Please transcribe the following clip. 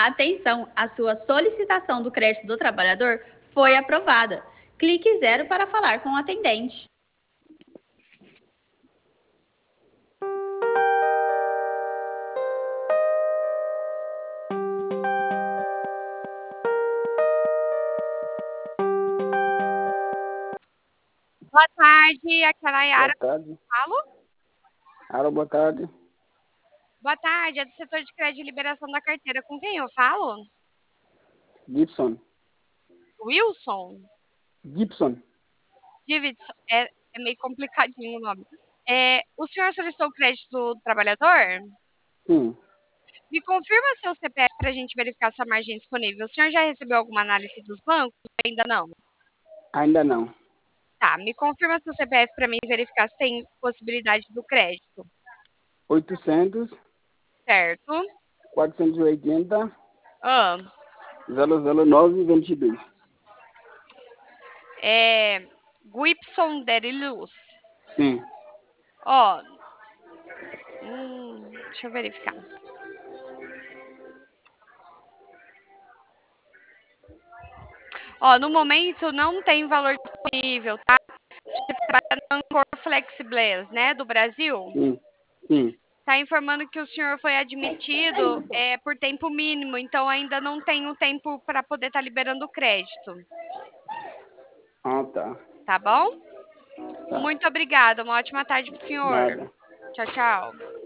Atenção, a sua solicitação do crédito do trabalhador foi aprovada. Clique 0 para falar com o atendente. Boa tarde, aqui é a Nayara. Boa tarde. Falo? Alô, boa tarde. Boa tarde, é do setor de crédito e liberação da carteira. Com quem eu falo? Gibson. Wilson? Gibson. Davidson, é meio complicadinho o nome. O senhor solicitou o crédito do trabalhador? Sim, Me confirma seu CPF para a gente verificar sua margem disponível. O senhor já recebeu alguma análise dos bancos? Ainda não. ainda não. Tá, me confirma seu CPF para mim verificar se tem possibilidade do crédito. 800, Certo? 480, Ah, 009, 22. Guipson Deriluz. Sim. Ó, deixa eu verificar. Ó, no momento não tem valor disponível, tá? Você trabalha na Ancor Flexibles, né, do Brasil. Sim. Sim. Tá informando que o senhor foi admitido por tempo mínimo, então ainda não tem o tempo para poder estar liberando o crédito, Ah, tá. tá bom? Tá. Muito obrigada, uma ótima tarde pro senhor. Nada. Tchau, tchau.